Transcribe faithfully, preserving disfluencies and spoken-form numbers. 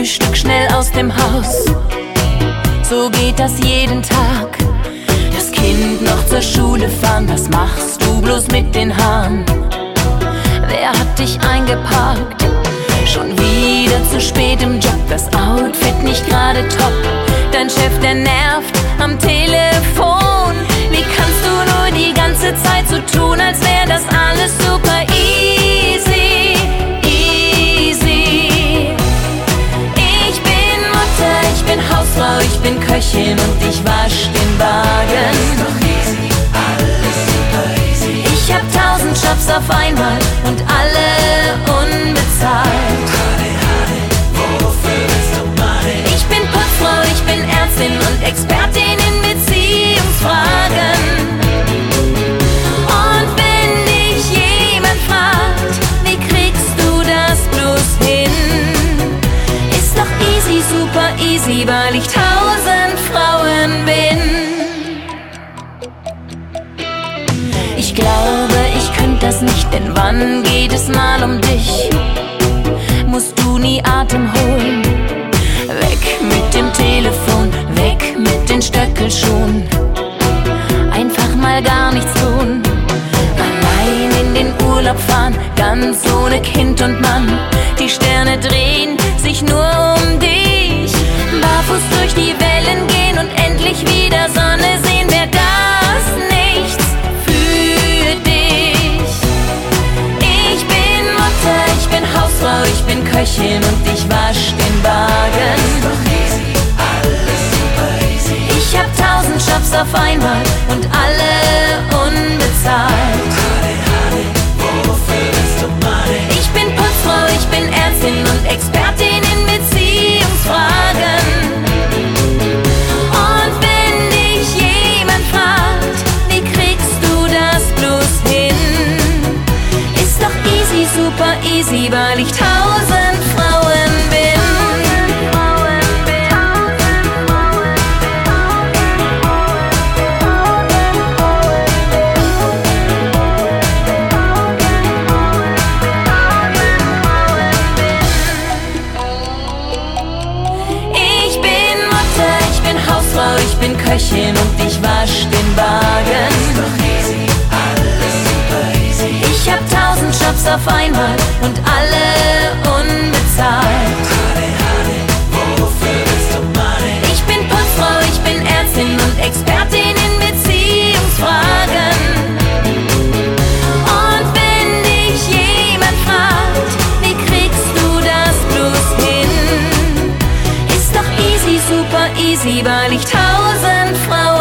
Frühstück schnell aus dem Haus. So geht das jeden Tag. Das Kind noch zur Schule fahren, was machst du bloß mit den Haaren? Wer hat dich eingeparkt? Schon wieder zu spät im Job, das Outfit nicht gerade top. Dein Chef, der nervt am Telefon. Wie kannst du nur die ganze Zeit so tun, als wäre das alles super easy, easy? Ich bin Mutter, ich bin Hausfrau, ich bin Köchin und ich wasch den Wagen. Ich hab tausend Jobs auf einmal und alle unbezahlt. Ich bin Putzfrau, ich bin Ärztin und Expertin in Beziehungsfragen. Und wenn dich jemand fragt, wie kriegst du das bloß hin? Ist doch easy, super easy, weil ich tausend Frauen bin. Ich glaube, ich könnte das nicht, denn wann geht es mal um dich? Musst du nie Atem holen? Weg mit dem Telefon, weg mit den Stöckelschuhen. Einfach mal gar nichts tun. Allein in den Urlaub fahren, ganz ohne Kind und Mann. Die Sterne drehen sich nur um dich. Barfuß durch die Wellen gehen und endlich wieder Sonne sehen. Wär das nichts für dich? Ich bin Mutter, ich bin Hausfrau, ich bin Köchin und ich wasch den Wagen. Ich hab tausend Jobs auf einmal und alle unbezahlt. Ich bin Putzfrau, ich bin Ärztin und Expertin in Beziehungsfragen. Und wenn dich jemand fragt, wie kriegst du das bloß hin? Ist doch easy, super easy, weil ich tausend Frauen bin. Ich bin Köchin und ich wasch den Wagen. Ich hab tausend Jobs auf einmal und alle unbezahlt. Ich bin Putzfrau, ich bin Ärztin und Expertin in Beziehungsfragen. Und wenn dich jemand fragt, wie kriegst du das bloß hin? Ist doch easy, super easy, weil ich tausend Frauen